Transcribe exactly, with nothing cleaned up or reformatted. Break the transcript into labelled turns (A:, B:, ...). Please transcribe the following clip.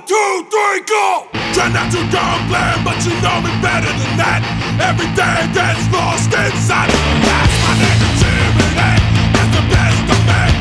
A: two, three, go! Try not to go glam, but you know me better than that. Every day gets lost inside of the last. My negativity is the best of me.